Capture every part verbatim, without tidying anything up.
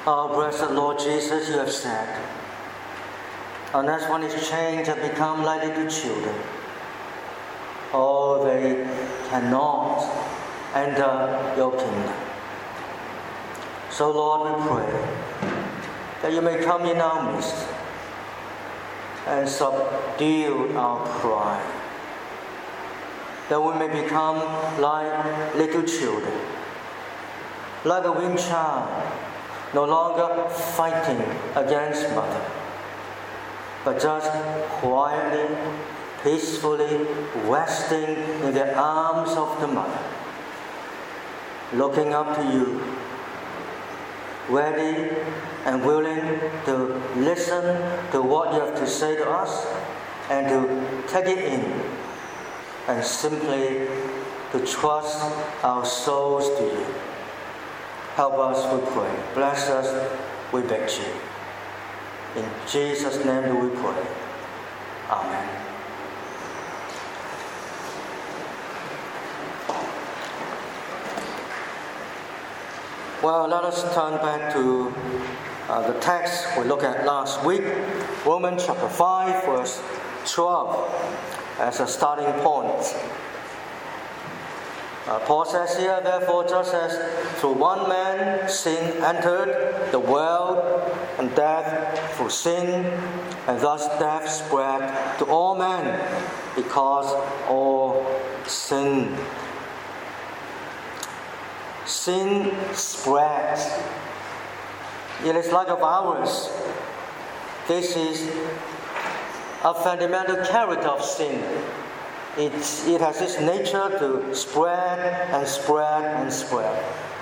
Oh, blessed Lord Jesus, you have said, unless one is changed and become like little children, oh, they cannot enter your kingdom. So, Lord, we pray that you may come in our midst and subdue our pride, that we may become like little children, like a weaned child, no longer fighting against mother, but just quietly, peacefully resting in the arms of the mother, looking up to you, ready and willing to listen to what you have to say to us and to take it in and simply to trust our souls to you. Help us, we pray. Bless us, we beg you. In Jesus' name do we pray. Amen. Well, let us turn back to uh, the text we looked at last week, Romans chapter five, verse twelve, as a starting point. Uh, Paul says here, therefore, just as through one man sin entered the world, and death through sin, and thus death spread to all men, because all sinned. Sin spreads. It is like a virus. This is a fundamental character of sin. It, it has this nature to spread and spread and spread.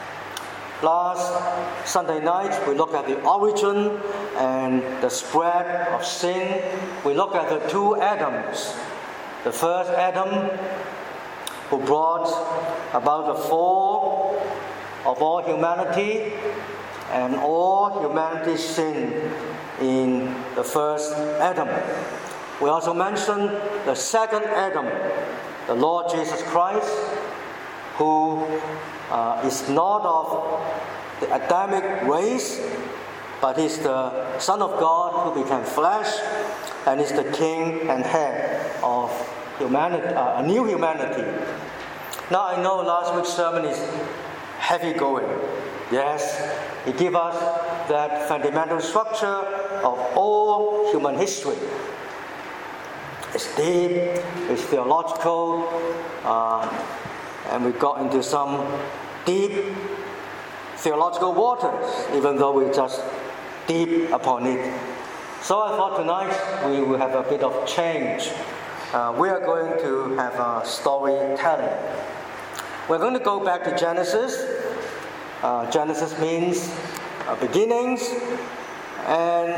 Last Sunday night, we looked at the origin and the spread of sin. We looked at the two Adams. The first Adam, who brought about the fall of all humanity, and all humanity sinned in the first Adam. We also mentioned the second Adam, the Lord Jesus Christ, who uh, is not of the Adamic race, but is the Son of God who became flesh and is the King and head of humanity, uh, a new humanity. Now I know last week's sermon is heavy going. Yes, it gives us that fundamental structure of all human history. It's deep, it's theological, uh, and we got into some deep theological waters, even though we just deep upon it. So I thought tonight we will have a bit of change. Uh, we are going to have a storytelling. We're going to go back to Genesis. Uh, Genesis means uh, beginnings, and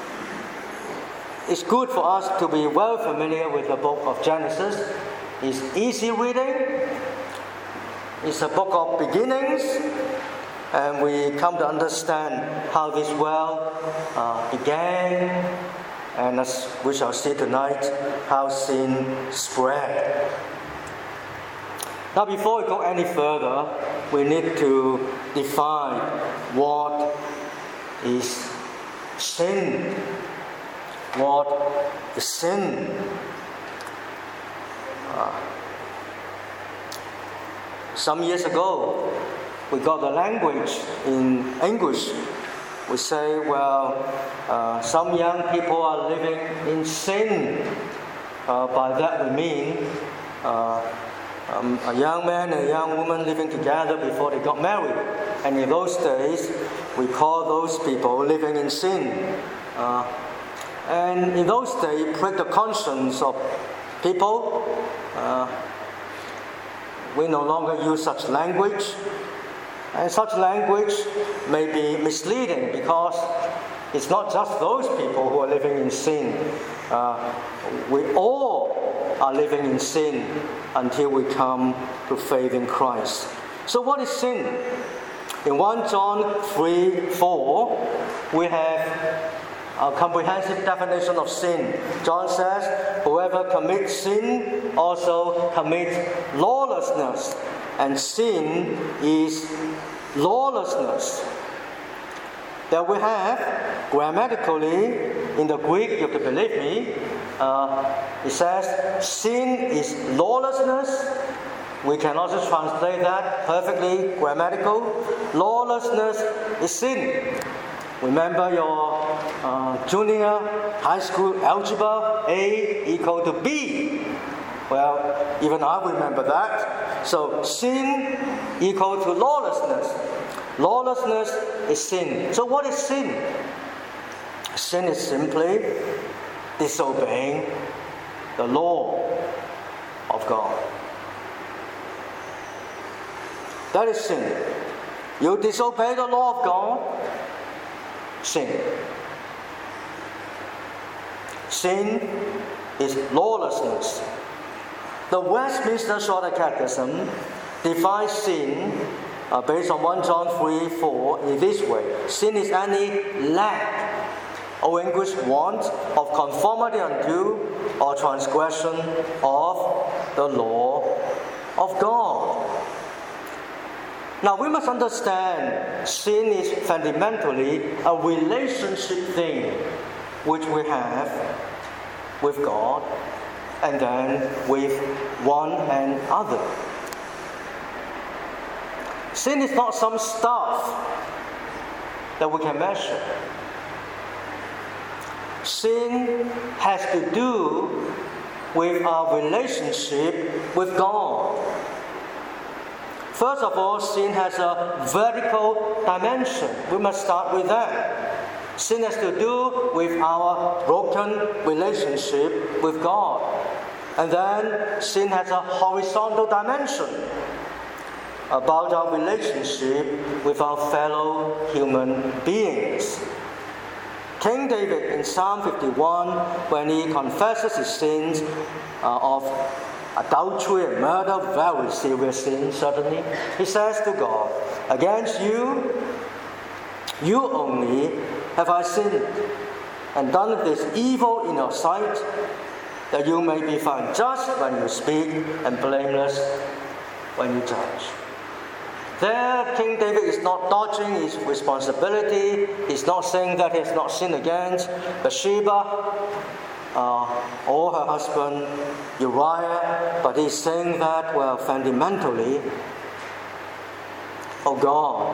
it's good for us to be well familiar with the book of Genesis. It's easy reading. It's a book of beginnings, and we come to understand how this world uh, began, and as we shall see tonight, how sin spread. Now, before we go any further, we need to define what is sin. What is sin? Uh, some years ago, we got the language in English. We say, well, uh, some young people are living in sin. Uh, by that we mean uh, um, a young man and a young woman living together before they got married. And in those days, we call those people living in sin. Uh, And in those days, it pricked the conscience of people. Uh, we no longer use such language. And such language may be misleading because it's not just those people who are living in sin. Uh, we all are living in sin until we come to faith in Christ. So what is sin? In First John three four, we have a comprehensive definition of sin. John says, whoever commits sin also commits lawlessness, and sin is lawlessness. That we have, grammatically, in the Greek, you have to believe me, uh, it says, sin is lawlessness. We can also translate that perfectly grammatical. Lawlessness is sin. Remember your uh, junior high school algebra, A equal to B. Well, even I remember that. So sin equal to lawlessness. Lawlessness is sin. So what is sin? Sin is simply disobeying the law of God. That is sin. You disobey the law of God, sin. Sin is lawlessness. The Westminster Shorter Catechism defines sin uh, based on First John three four in this way. Sin is any lack, or English want, of conformity unto or transgression of the law of God. Now we must understand sin is fundamentally a relationship thing which we have with God and then with one another. Sin is not some stuff that we can measure. Sin has to do with our relationship with God. First of all, sin has a vertical dimension. We must start with that. Sin has to do with our broken relationship with God. And then sin has a horizontal dimension about our relationship with our fellow human beings. King David in Psalm fifty-one, when he confesses his sins uh, of adultery and murder, very serious sin certainly, he says to God, "Against you, you only have I sinned, and done this evil in your sight, that you may be found just when you speak and blameless when you judge." There, King David is not dodging his responsibility. He's not saying that he has not sinned against Bathsheba uh, or her husband Uriah, but he's saying that, well, fundamentally, "Oh God,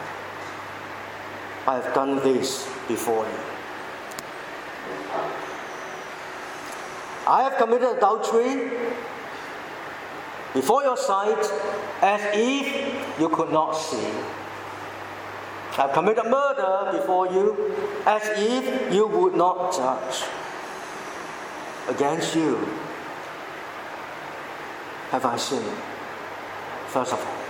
I have done this before you. I have committed adultery before your sight, as if you could not see. I have committed murder before you, as if you would not judge. Against you have I sinned." First of all,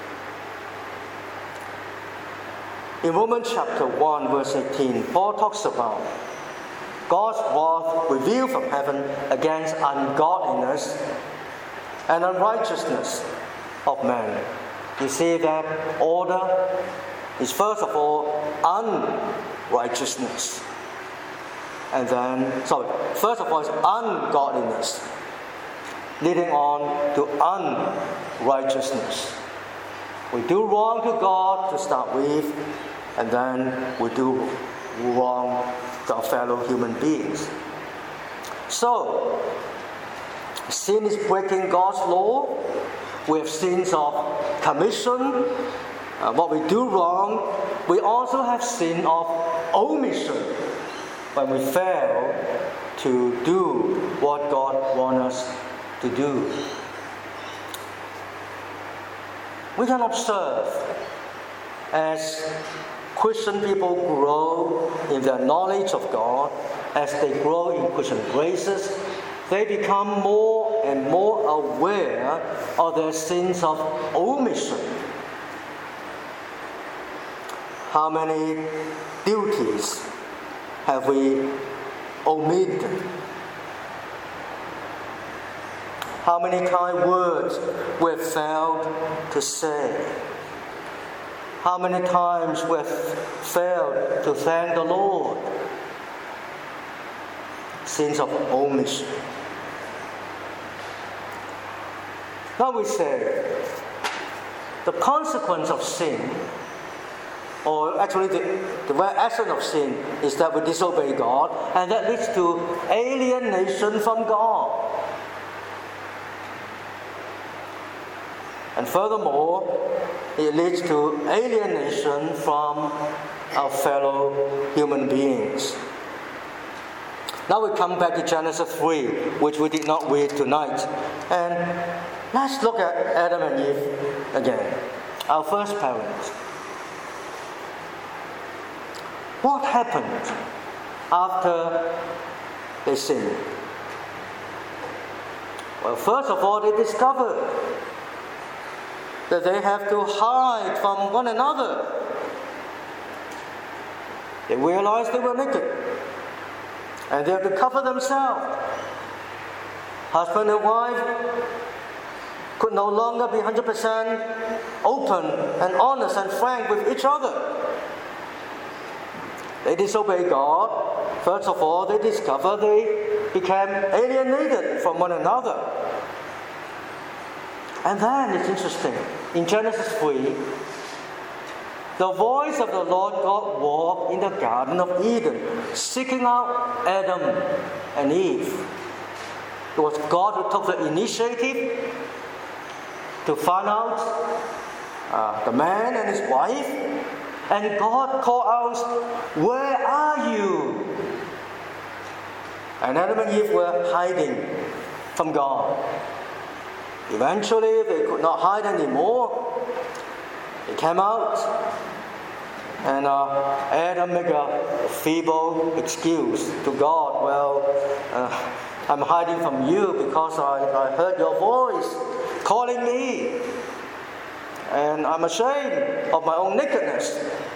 in Romans chapter one, verse eighteen, Paul talks about God's wrath revealed from heaven against ungodliness and unrighteousness of man. You see that order is first of all unrighteousness. And then, sorry, first of all is ungodliness, leading on to unrighteousness. We do wrong to God to start with, and then we do wrong to our fellow human beings. So, sin is breaking God's law. We have sins of commission, uh, what we do wrong. We also have sin of omission, when we fail to do what God wants us to do. We can observe as Christian people grow in their knowledge of God, as they grow in Christian graces, they become more and more aware of their sins of omission. How many duties have we omitted? How many kind words we have failed to say? How many times we have failed to thank the Lord? Sins of omission. Now we say, the consequence of sin or actually the, the very essence of sin is that we disobey God, and that leads to alienation from God. And furthermore, it leads to alienation from our fellow human beings. Now we come back to Genesis three, which we did not read tonight. And let's look at Adam and Eve again, our first parents. What happened after they sinned? Well, first of all, they discovered that they have to hide from one another. They realized they were naked, and they have to cover themselves. Husband and wife could no longer be one hundred percent open and honest and frank with each other. They disobeyed God. First of all, they discovered they became alienated from one another. And then it's interesting. In Genesis three, the voice of the Lord God walked in the Garden of Eden, seeking out Adam and Eve. It was God who took the initiative to find out uh, the man and his wife. And God called out, "Where are you?" And Adam and Eve were hiding from God. Eventually, they could not hide anymore. They came out, and uh, Adam made a feeble excuse to God. Well, uh, I'm hiding from you because I, I heard your voice calling me. And I'm ashamed of my own nakedness.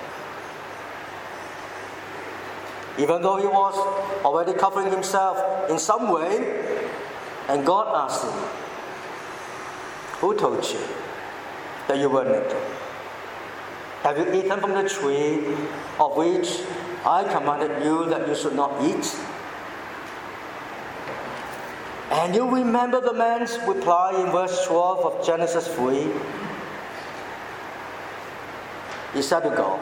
Even though he was already covering himself in some way, and God asked him, "Who told you that you were naked? Have you eaten from the tree of which I commanded you that you should not eat?" And you remember the man's reply in verse twelve of Genesis three. He said to God,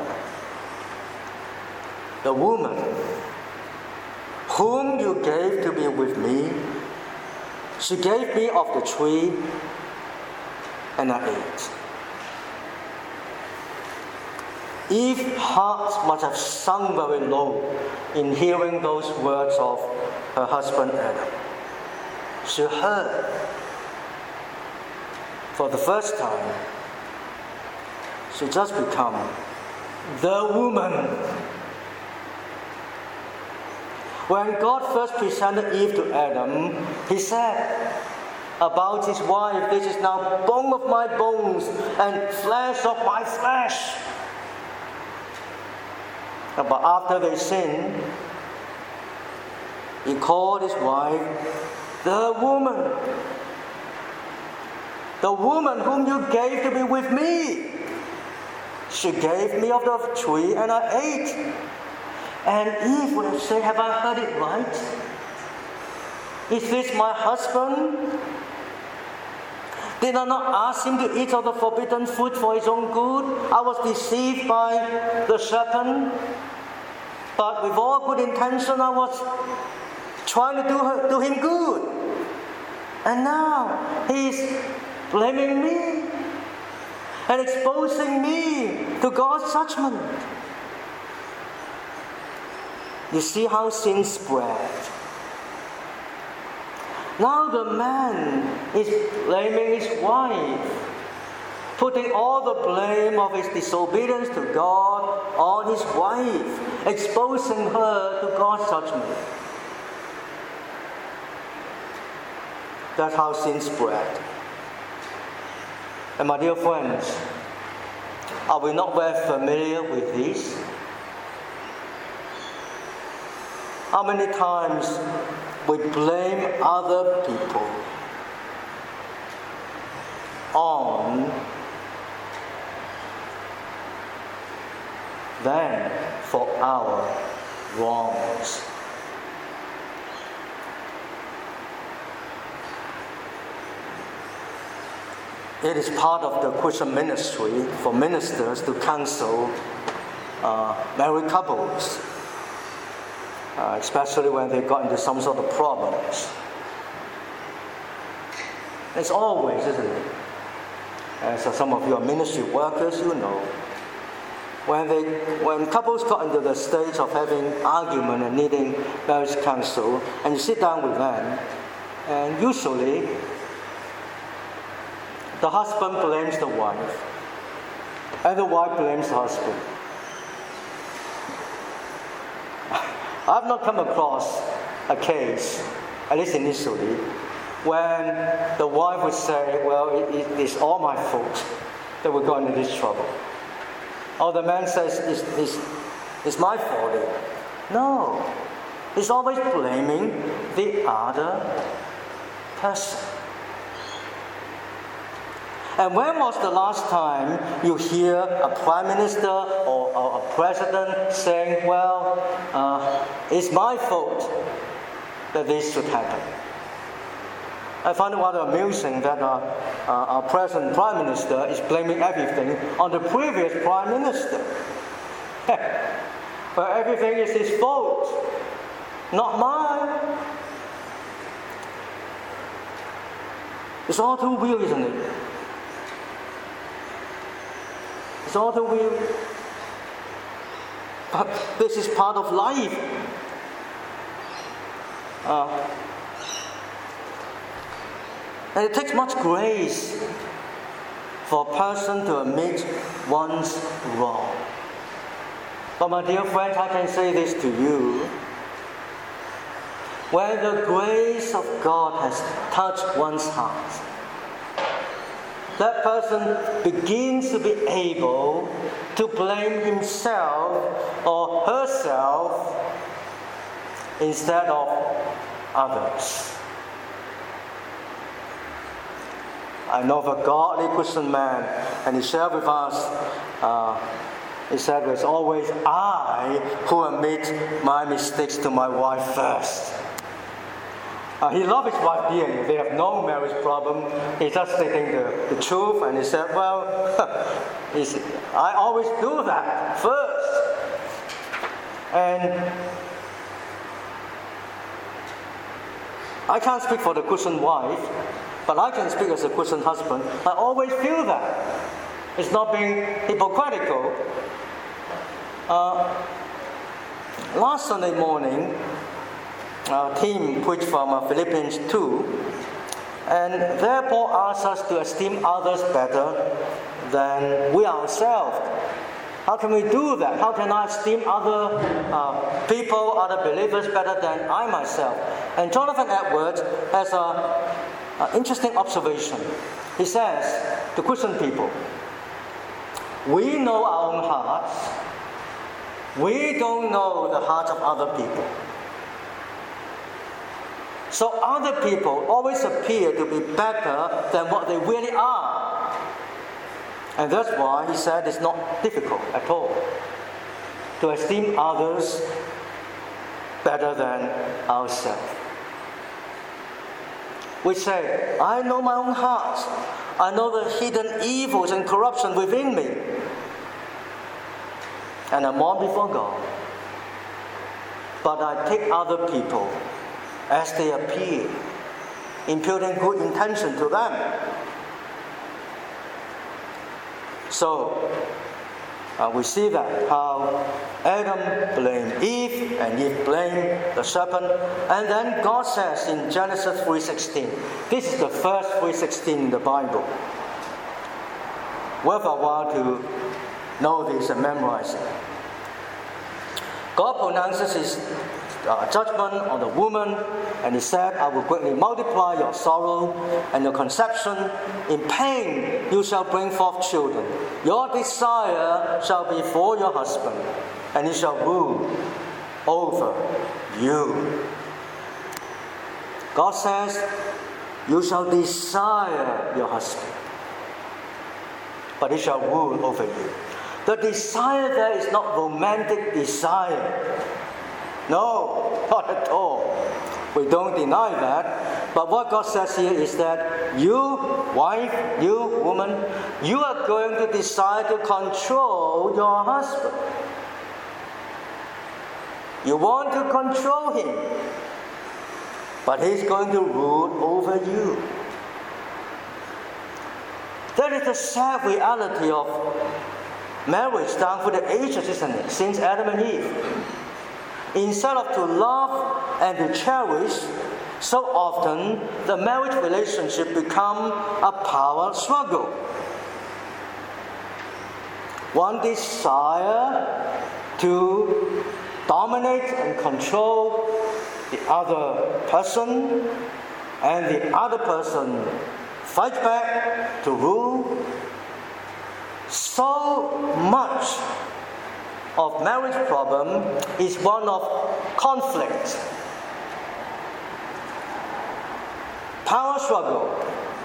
"The woman whom you gave to be with me, she gave me of the tree, and I ate." Eve's heart must have sunk very low in hearing those words of her husband Adam. She heard for the first time. She just become the woman. When God first presented Eve to Adam, he said about his wife, "This is now bone of my bones and flesh of my flesh." But after they sinned, he called his wife the woman. "The woman whom you gave to be with me. She gave me of the tree and I ate." And Eve would have said, "Have I heard it right? Is this my husband? Did I not ask him to eat of the forbidden fruit for his own good? I was deceived by the serpent. But with all good intention, I was trying to do, her, do him good. And now he's blaming me and exposing me to God's judgment." You see how sin spread. Now the man is blaming his wife, putting all the blame of his disobedience to God on his wife, exposing her to God's judgment. That's how sin spread. And my dear friends, are we not very familiar with this? How many times we blame other people on them for our wrongs? It is part of the Christian ministry for ministers to counsel uh, married couples, uh, especially when they got into some sort of problems. It's always, isn't it? As uh, some of you are ministry workers, you know, when they, when couples got into the stage of having argument and needing marriage counsel, and you sit down with them, and usually the husband blames the wife, and the wife blames the husband. I've not come across a case, at least initially, when the wife would say, well, it, it, it's all my fault that we got into this trouble. Or the man says, it's, it's, it's my fault. No. He's always blaming the other person. And when was the last time you hear a prime minister or, or a president saying, well, uh, it's my fault that this should happen? I find it rather amusing that uh, uh, our present prime minister is blaming everything on the previous prime minister. But everything is his fault, not mine. It's all too weird, isn't it? It's all too weird. But this is part of life. Uh, and it takes much grace for a person to admit one's wrong. But my dear friends, I can say this to you. When the grace of God has touched one's heart, that person begins to be able to blame himself or herself instead of others. I know of a godly Christian man, and he shared with us, uh, he said, it's always I who admit my mistakes to my wife first. Uh, he loved his wife dearly. They have no marriage problem. He's just stating the, the truth, and he said, well, I always do that first. And I can't speak for the Christian wife, but I can speak as a Christian husband. I always feel that. It's not being hypocritical. Uh, last Sunday morning, our team preached from uh, Philippians two, and there Paul asks us to esteem others better than we ourselves. How can we do that? How can I esteem other uh, people, other believers better than I myself? And Jonathan Edwards has an interesting observation. He says to Christian people, we know our own hearts. We don't know the hearts of other people. So other people always appear to be better than what they really are. And that's why he said it's not difficult at all to esteem others better than ourselves. We say, I know my own heart. I know the hidden evils and corruption within me. And I'm on before God. But I take other people as they appear, imputing good intention to them. So, uh, we see that how Adam blamed Eve, and Eve blamed the serpent. And then God says in Genesis three sixteen, this is the first three sixteen in the Bible. Worth a while to know this and memorize it. God pronounces his Uh, judgment on the woman, and he said, I will greatly multiply your sorrow and your conception. In pain you shall bring forth children. Your desire shall be for your husband, and he shall rule over you. God says, you shall desire your husband, but he shall rule over you. The desire there is not romantic desire. No, not at all. We don't deny that. But what God says here is that you, wife, you, woman, you are going to decide to control your husband. You want to control him, but he's going to rule over you. That is the sad reality of marriage down through the ages, isn't it? Since Adam and Eve. Instead of to love and to cherish, so often the marriage relationship become a power struggle. One desire to dominate and control the other person, and the other person fight back to rule. So much of marriage problem is one of conflict, power struggle.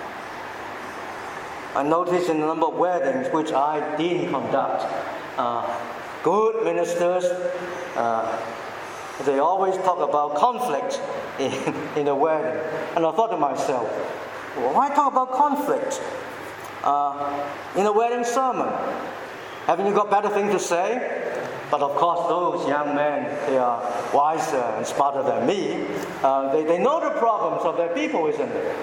I noticed in a number of weddings which I didn't conduct, uh, good ministers, uh, they always talk about conflict in, in a wedding. And I thought to myself, well, why talk about conflict uh, in a wedding sermon? Haven't you got better things to say? But of course, those young men, they are wiser and smarter than me. Uh, they, they know the problems of their people, isn't it?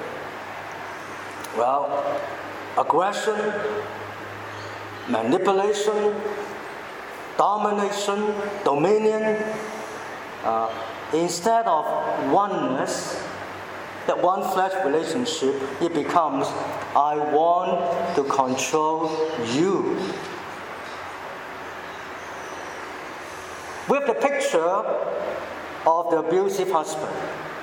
Well, aggression, manipulation, domination, dominion, uh, instead of oneness, that one flesh relationship, it becomes, I want to control you. With the picture of the abusive husband,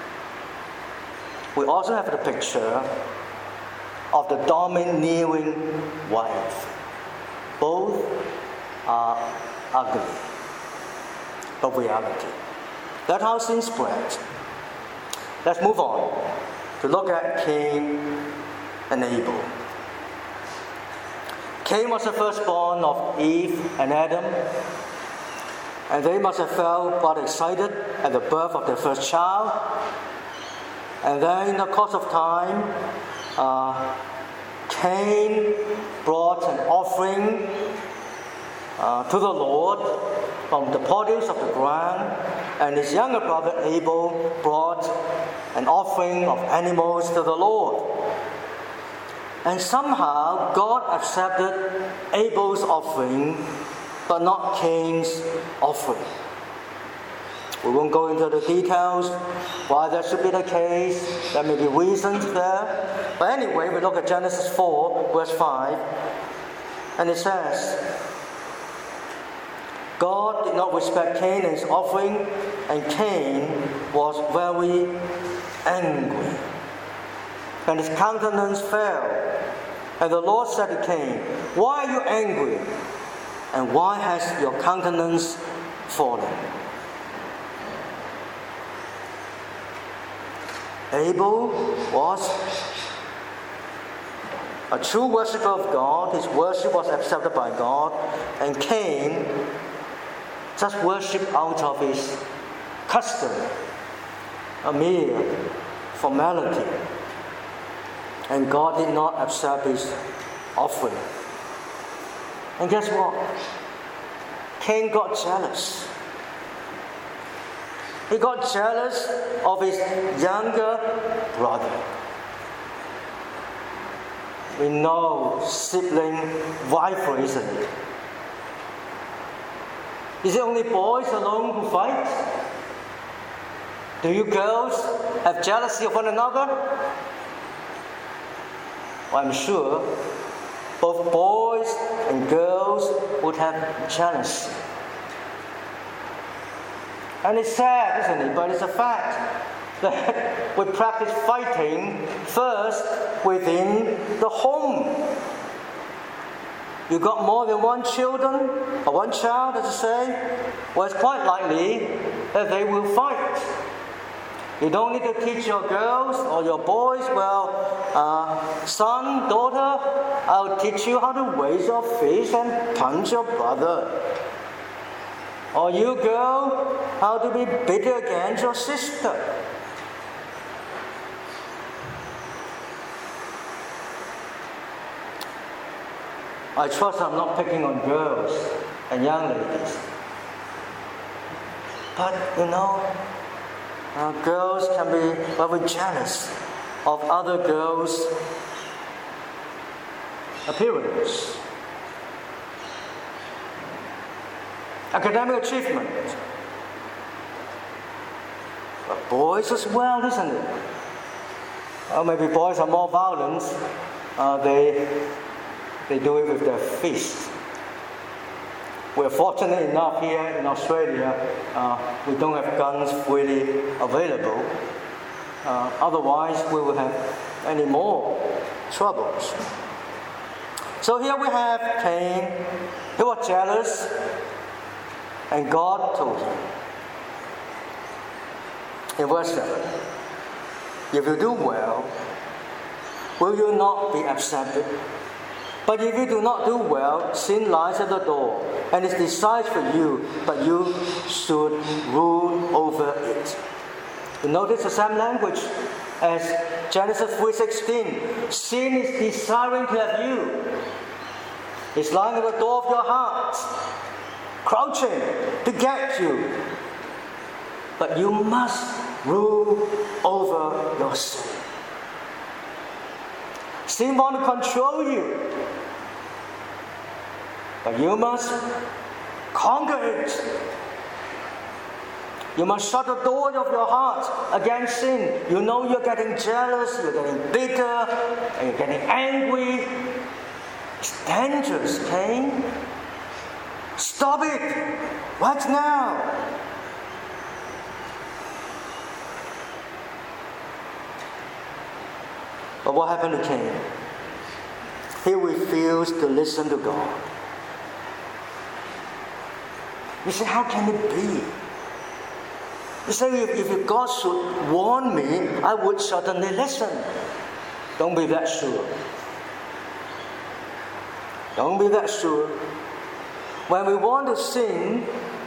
we also have the picture of the domineering wife. Both are ugly, but reality. That's how sin spreads. Let's move on to look at Cain and Abel. Cain was the firstborn of Eve and Adam, and they must have felt quite excited at the birth of their first child. And then in the course of time, uh, Cain brought an offering uh, to the Lord from the produce of the ground, and his younger brother Abel brought an offering of animals to the Lord. And somehow God accepted Abel's offering, but not Cain's offering. We won't go into the details why that should be the case. There may be reasons there. But anyway, we look at Genesis four, verse five, and it says, God did not respect Cain and his offering, and Cain was very angry, and his countenance fell. And the Lord said to Cain, why are you angry? And why has your countenance fallen? Abel was a true worshiper of God. His worship was accepted by God. And Cain just worshipped out of his custom, a mere formality. And God did not accept his offering. And guess what? Cain got jealous. He got jealous of his younger brother. We know sibling rivalry, isn't it? Is it only boys alone who fight? Do you girls have jealousy of one another? Well, I'm sure both boys and girls would have jealousy. And it's sad, isn't it? But it's a fact that we practice fighting first within the home. You got more than one children, or one child, as I say, well, it's quite likely that they will fight. You don't need to teach your girls or your boys, well, uh, son, daughter, I'll teach you how to raise your fist and punch your brother. Or you girl, how to be bitter against your sister. I trust I'm not picking on girls and young ladies. But, you know, uh, girls can be very jealous of other girls' appearance, academic achievement. But boys as well, isn't it? Or maybe boys are more violent. Uh, they, they do it with their fists. We're fortunate enough here in Australia, uh, we don't have guns freely available. Uh, otherwise, we would have any more troubles. So here we have Cain. He was jealous, and God told him in verse seven, if you do well, will you not be accepted? But if you do not do well, sin lies at the door, and it decides for you, but you should rule over it. You notice the same language as Genesis three sixteen. Sin is desiring to have you. It's lying at the door of your heart, crouching to get you. But you must rule over your sin. Sin wants to control you, but you must conquer it. You must shut the door of your heart against sin. You know you're getting jealous, you're getting bitter, and you're getting angry. It's dangerous, Cain. Stop it right now. But what happened to Cain? He refused to listen to God. You say, how can it be? You say, if, if God should warn me, I would certainly listen. Don't be that sure. Don't be that sure. When we want to sin,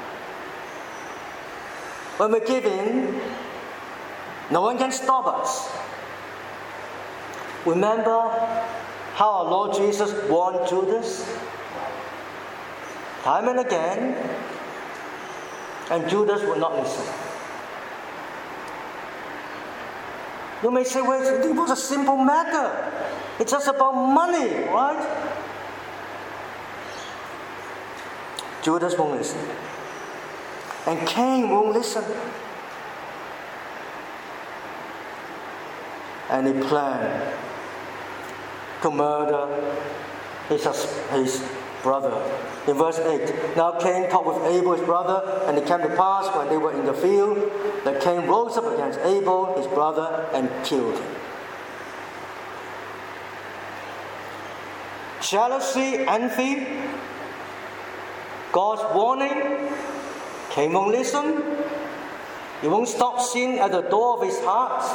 when we give in, no one can stop us. Remember how our Lord Jesus warned Judas? Time and again, and Judas would not listen. You may say, well, it was a simple matter. It's just about money, right? Judas won't listen. And Cain won't listen. And he planned to murder his, his brother. In verse eight, now Cain talked with Abel his brother, and it came to pass when they were in the field that Cain rose up against Abel his brother and killed him. Jealousy, envy, God's warning, Cain won't listen. He won't stop sin at the door of his heart.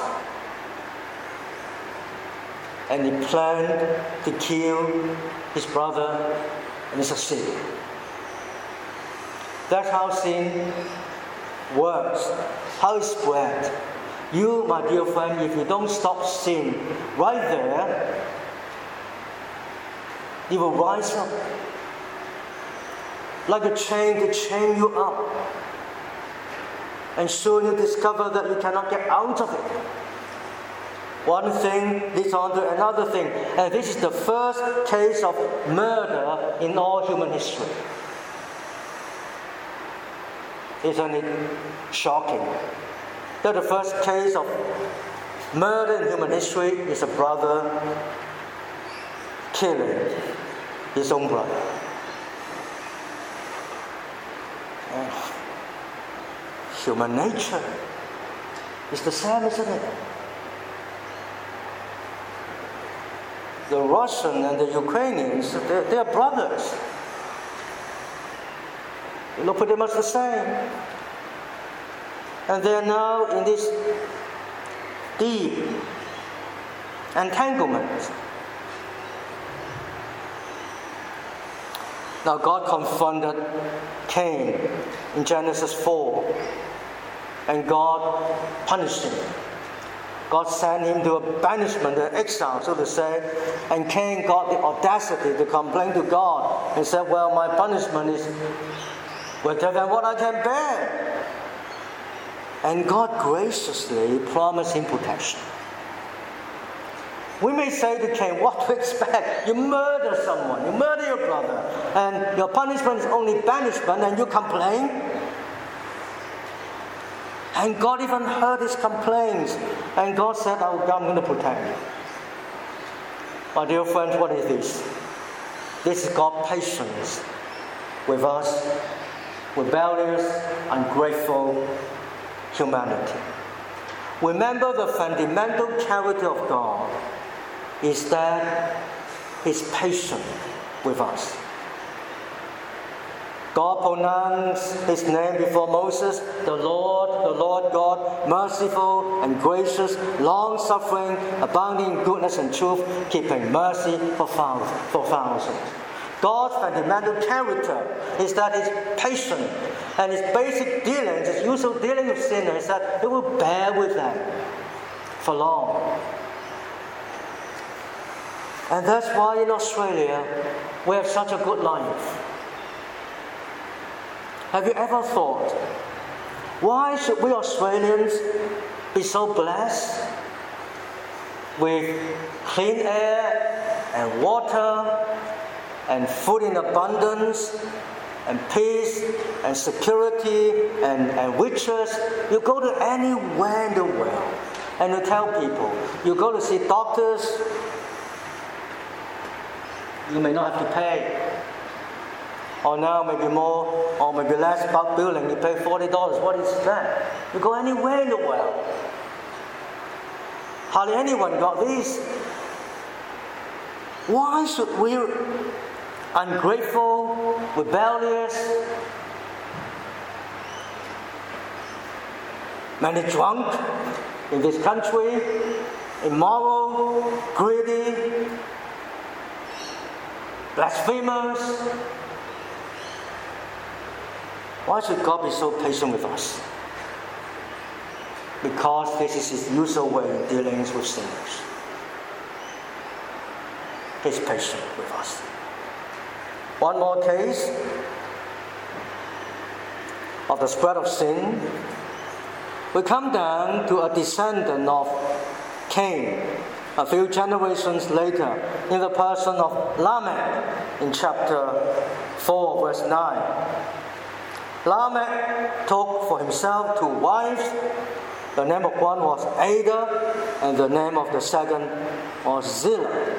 And he planned to kill his brother, and he succeeded. That's how sin works, how it spreads. You, my dear friend, if you don't stop sin right there, it will rise up like a chain to chain you up. And soon you discover that you cannot get out of it. One thing leads on to another thing. And this is the first case of murder in all human history. Isn't it shocking that the first case of murder in human history is a brother killing his own brother? And human nature is the same, isn't it? The Russian and the Ukrainians, they're, they're brothers. They look pretty much the same. And they're now in this deep entanglement. Now God confronted Cain in Genesis four, and God punished him. God sent him to a banishment, an exile, so to say, and Cain got the audacity to complain to God and said, well, my punishment is greater than what I can bear. And God graciously promised him protection. We may say to Cain, what to expect? You murder someone, you murder your brother, and your punishment is only banishment, and you complain? And God even heard his complaints, and God said, oh, I'm going to protect you. My dear friends, what is this? This is God's patience with us, rebellious, ungrateful humanity. Remember, the fundamental character of God is that he's patient with us. God pronounced his name before Moses, the Lord, the Lord God, merciful and gracious, long-suffering, abounding in goodness and truth, keeping mercy for thousands. For thousands. God's fundamental character is that he's patient, and his basic dealings, his usual dealing with sinners, is that he will bear with them for long. And that's why in Australia we have such a good life. Have you ever thought, why should we Australians be so blessed with clean air and water and food in abundance and peace and security and, and riches? You go to anywhere in the world and you tell people, you go to see doctors, you may not have to pay. Or now maybe more, or maybe less bulk billing, you pay forty dollars. What is that? You go anywhere in the world. Hardly anyone got these. Why should we, ungrateful, rebellious, many drunk in this country, immoral, greedy, blasphemers, why should God be so patient with us? Because this is his usual way of dealing with sinners. He's patient with us. One more case of the spread of sin. We come down to a descendant of Cain a few generations later in the person of Lamech in chapter four, verse nine. Lamech took for himself two wives. The name of one was Ada, and the name of the second was Zillah.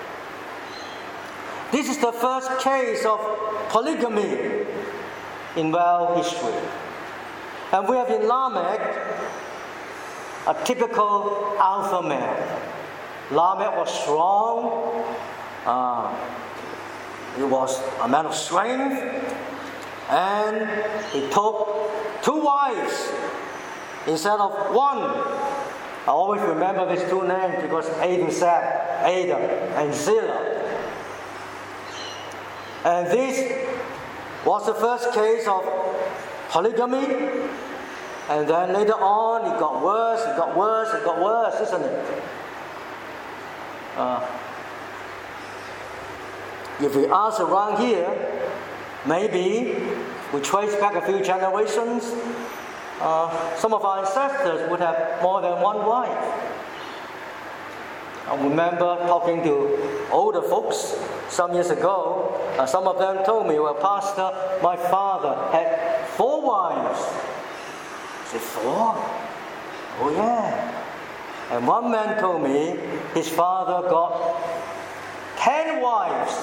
This is the first case of polygamy in world history. And we have in Lamech a typical alpha male. Lamech was strong. Uh, he was a man of strength. And he took two wives instead of one. I always remember these two names because Ada said Ada and Zillah. And this was the first case of polygamy. And then later on, it got worse, it got worse, it got worse, isn't it? Uh, if we ask around here, maybe we trace back a few generations, uh, some of our ancestors would have more than one wife. I remember talking to older folks some years ago. Uh, some of them told me, well, Pastor, my father had four wives. I said, four? Oh, yeah. And one man told me his father got ten wives.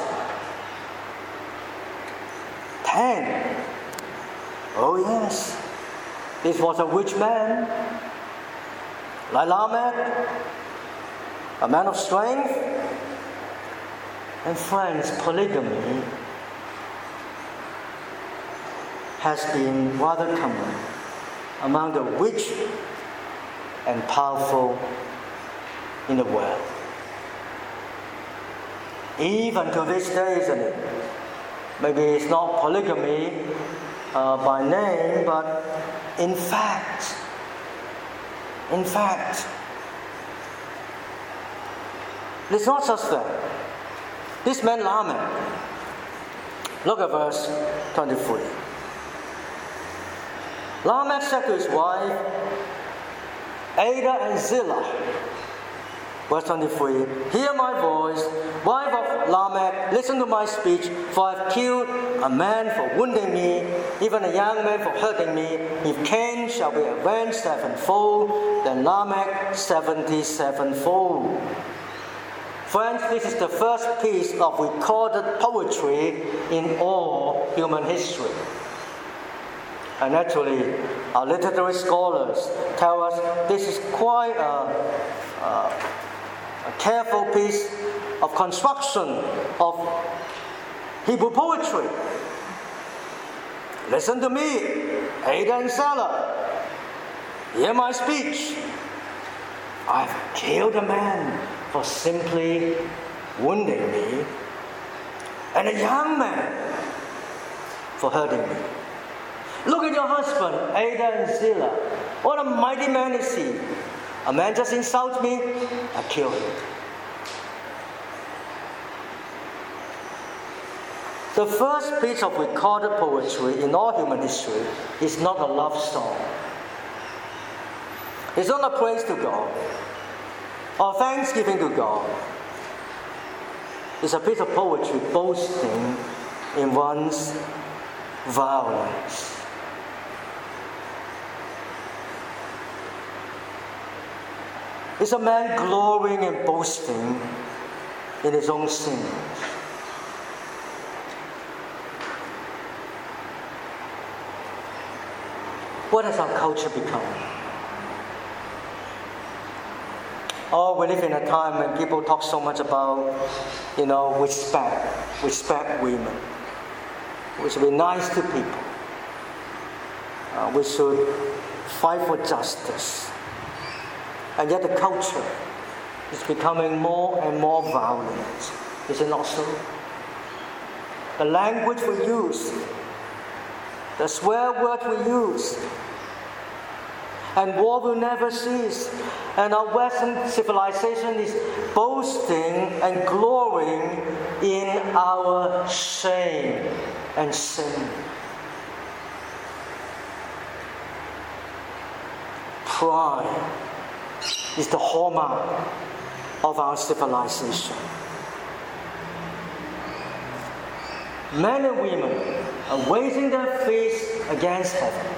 Ten. Oh, yes. This was a rich man, like Lamech, a man of strength. And friends, polygamy has been rather common among the rich and powerful in the world. Even to this day, isn't it? Maybe it's not polygamy uh, by name, but in fact, in fact, it's not such thing. This man Lamech, look at verse twenty-three. Lamech said to his wife, Ada and Zillah, verse twenty-three, hear my voice, wife of Lamech, listen to my speech, for I have killed a man for wounding me, even a young man for hurting me. If Cain shall be avenged sevenfold, then Lamech seventy-sevenfold. Friends, this is the first piece of recorded poetry in all human history. And actually, our literary scholars tell us this is quite a, a, a careful piece of construction of Hebrew poetry. Listen to me, Ada and Zillah. Hear my speech. I've killed a man for simply wounding me, and a young man for hurting me. Look at your husband, Ada and Zillah. What a mighty man is he. A man just insults me, I kill him. The first piece of recorded poetry in all human history is not a love song. It's not a praise to God or thanksgiving to God. It's a piece of poetry boasting in one's violence. It's a man glorying and boasting in his own sins. What has our culture become? Oh, we live in a time when people talk so much about, you know, respect, respect women. We should be nice to people. Uh, we should fight for justice. And yet the culture is becoming more and more violent. Is it not so? The language we use, the swear word we use, and war will never cease. And our Western civilization is boasting and glorying in our shame and sin. Pride is the hallmark of our civilization. Men and women are raising their fists against heaven.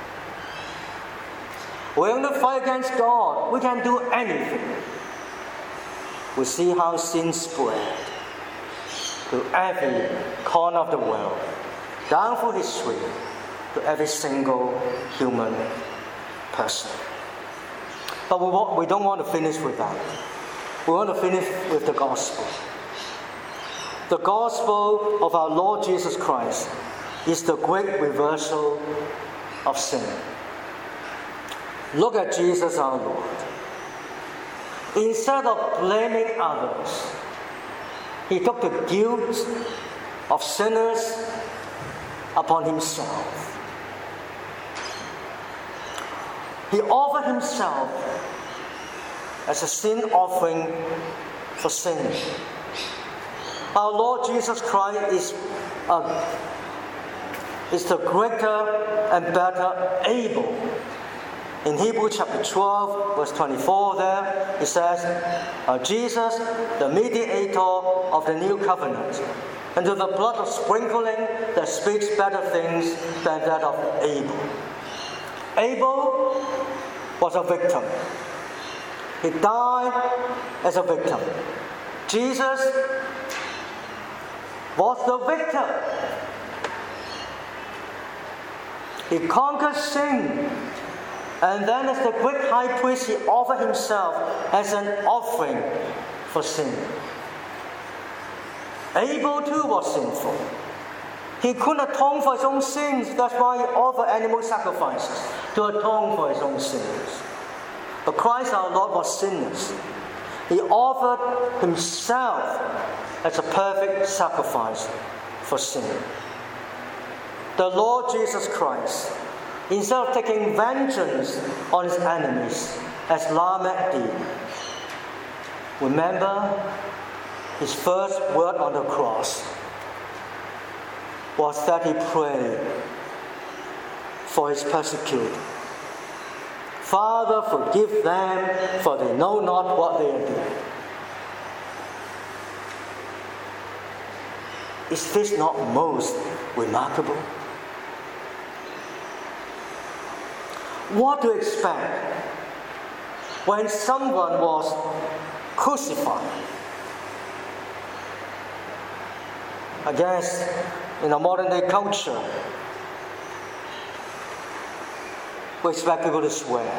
We're going to fight against God. We can do anything. We see how sin spread to every corner of the world, down through history, to every single human person. But we, want, we don't want to finish with that. We want to finish with the gospel. The gospel of our Lord Jesus Christ is the great reversal of sin. Look at Jesus our Lord. Instead of blaming others, he took the guilt of sinners upon himself. He offered himself as a sin offering for sin. Our Lord Jesus Christ is, uh, is the greater and better able. In Hebrews chapter twelve, verse twenty-four there, it says, uh, Jesus, the mediator of the new covenant, and to the blood of sprinkling that speaks better things than that of Abel. Abel was a victim. He died as a victim. Jesus was the victor. He conquered sin. And then as the great high priest, he offered himself as an offering for sin. Abel too was sinful. He couldn't atone for his own sins. That's why he offered animal sacrifices to atone for his own sins. But Christ our Lord was sinless. He offered himself as a perfect sacrifice for sin. The Lord Jesus Christ, instead of taking vengeance on his enemies, as Lamech did, remember his first word on the cross was that he prayed, for his persecutor. Father, forgive them, for they know not what they are doing. Is this not most remarkable? What to expect when someone was crucified? I guess in a modern day culture, we expect people to swear.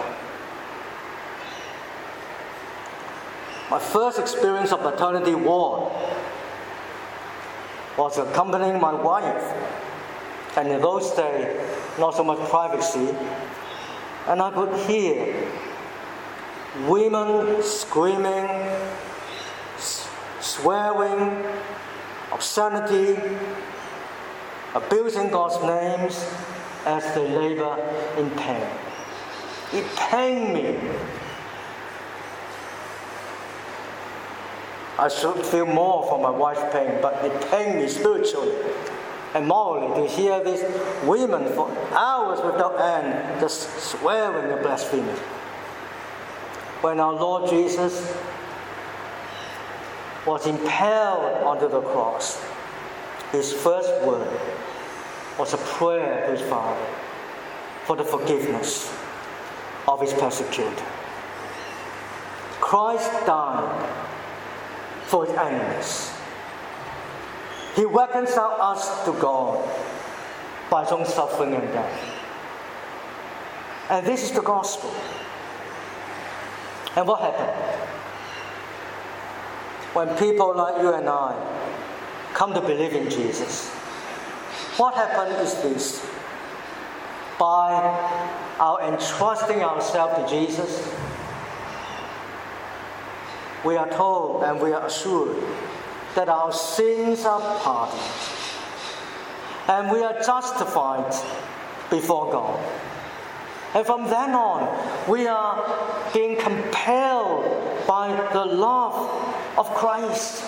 My first experience of maternity ward was accompanying my wife, and in those days, not so much privacy, and I could hear women screaming, swearing, obscenity, abusing God's names as they labor in pain. It pained me. I should feel more for my wife's pain, but it pained me spiritually and morally to hear these women for hours without end just swearing and blaspheming. When our Lord Jesus was impaled onto the cross, his first word was a prayer to his Father for the forgiveness of his persecutor. Christ died for his enemies. He reconciled us to God by his own suffering and death. And this is the gospel. And what happened? When people like you and I come to believe in Jesus, what happened is this. By our entrusting ourselves to Jesus, we are told and we are assured that our sins are pardoned and we are justified before God. And from then on, we are being compelled by the love of Christ.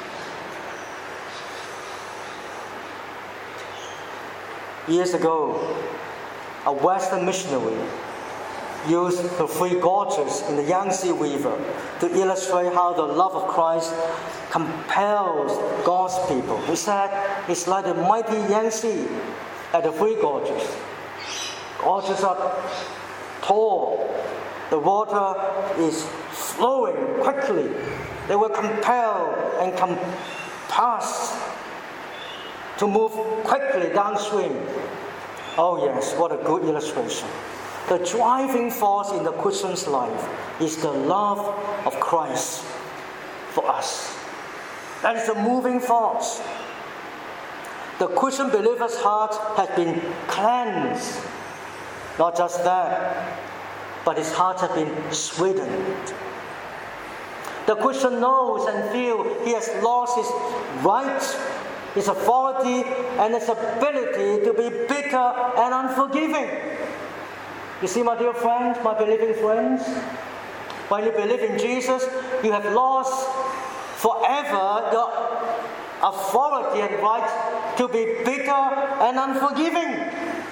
Years ago, a Western missionary used the three gorges in the Yangtze River to illustrate how the love of Christ compels God's people. He said it's like the mighty Yangtze at the three gorges. Gorges are tall. The water is flowing quickly. They were compelled and compelled to move quickly downstream. Oh yes, what a good illustration. The driving force in the Christian's life is the love of Christ for us. That is the moving force. The Christian believer's heart has been cleansed. Not just that, but his heart has been sweetened. The Christian knows and feels he has lost his right, his authority, and his ability to be bitter and unforgiving. You see, my dear friends, my believing friends, when you believe in Jesus, you have lost forever your authority and right to be bitter and unforgiving.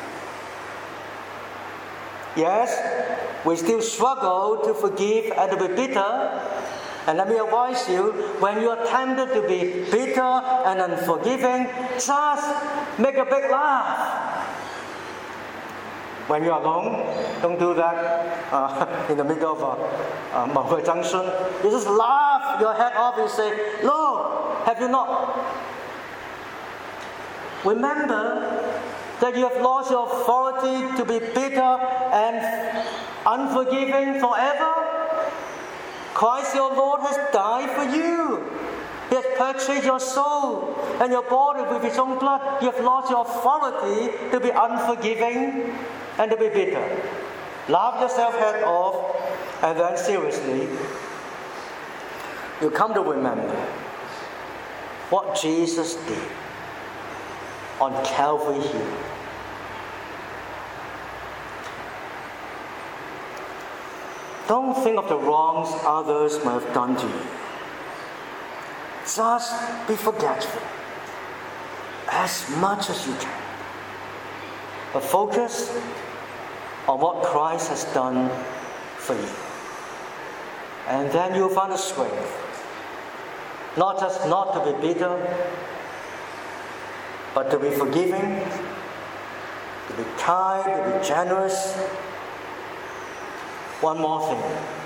Yes, we still struggle to forgive and to be bitter. And let me advise you, when you are tempted to be bitter and unforgiving, just make a big laugh. When you are alone, don't do that uh, in the middle of a uh, Maui Junction. You just laugh your head off and say, Lord, have you not? Remember that you have lost your authority to be bitter and unforgiving forever. Christ your Lord has died for you. He has purchased your soul and your body with his own blood. You have lost your authority to be unforgiving and to be bitter. Laugh yourself head off, and then seriously, you come to remember what Jesus did on Calvary Hill. Don't think of the wrongs others may have done to you. Just be forgetful as much as you can. But focus on what Christ has done for you. And then you'll find the strength, not just not to be bitter, but to be forgiving, to be kind, to be generous. One more thing.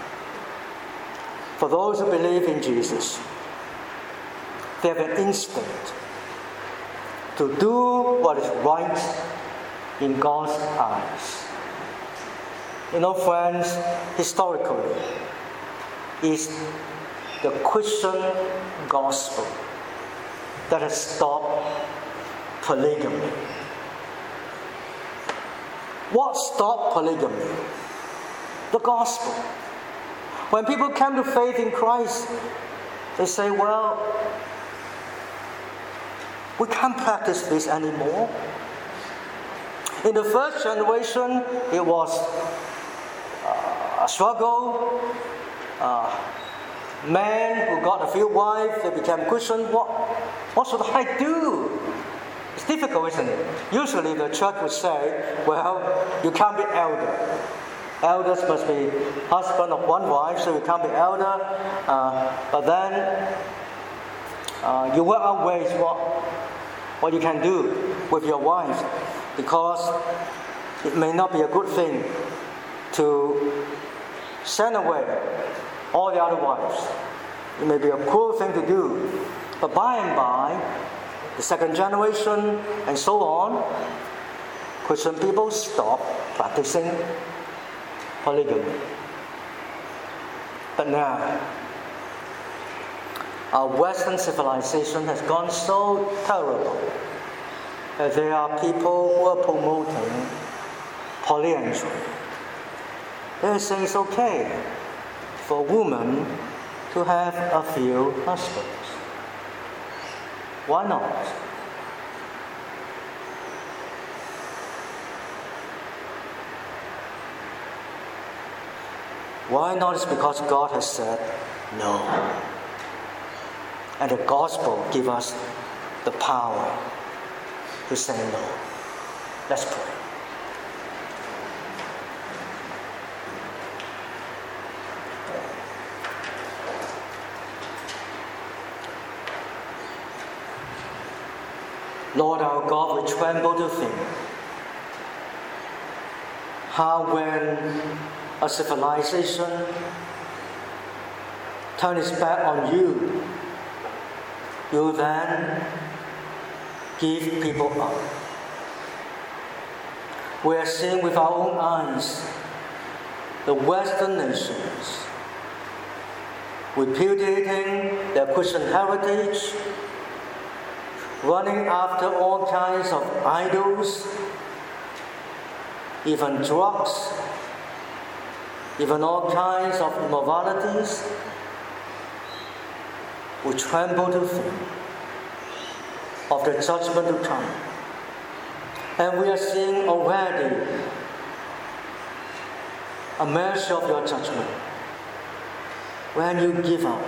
For those who believe in Jesus, they have an instinct to do what is right in God's eyes. You know, friends, historically, it's the Christian gospel that has stopped polygamy. What stopped polygamy? The gospel. When people come to faith in Christ, they say, well, we can't practice this anymore. In the first generation, it was uh, a struggle. Uh, men who got a few wives, they became Christian. What, what should I do? It's difficult, isn't it? Usually the church would say, well, you can't be elder. Elders must be husband of one wife, so you can't be elder. Uh, but then uh, you work out ways what, what you can do with your wife, because it may not be a good thing to send away all the other wives. It may be a cruel thing to do. But by and by, the second generation and so on, Christian people stop practicing polygamy. But now, our Western civilization has gone so terrible that there are people who are promoting polyandry. They're saying it's okay for a woman to have a few husbands. Why not? Why not? It's because God has said no. And the gospel gives us the power to say no. Let's pray. Lord our God, we tremble to think how when a civilization turns its back on you, you then give people up. We are seeing with our own eyes the Western nations repudiating their Christian heritage, running after all kinds of idols, even drugs, even all kinds of immoralities. We tremble to think of the judgment to come. And we are seeing already a mercy of your judgment when you give up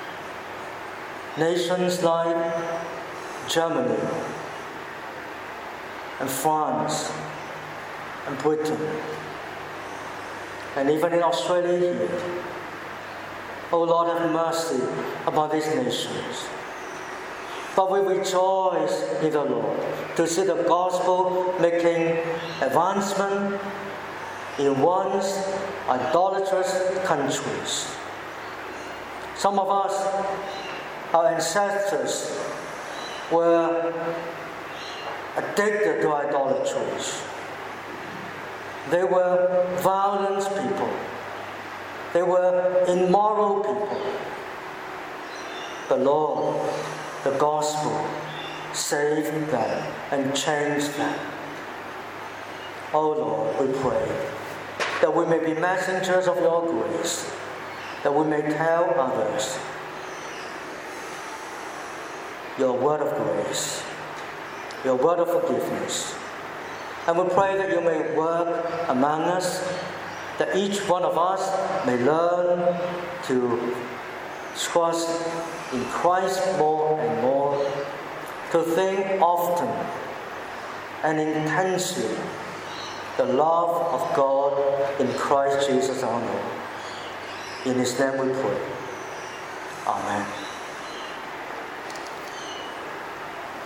nations like Germany and France and Britain, and even in Australia here. Oh Lord, have mercy upon these nations. But we rejoice in the Lord to see the gospel making advancement in once idolatrous countries. Some of us, our ancestors, were addicted to idolatries. They were violent people. They were immoral people. The Lord, the gospel, saved them and changed them. Oh Lord, we pray that we may be messengers of your grace, that we may tell others your word of grace, your word of forgiveness. And we pray that you may work among us, that each one of us may learn to trust in Christ more and more, to think often and intensely the love of God in Christ Jesus our Lord. In His name we pray. Amen.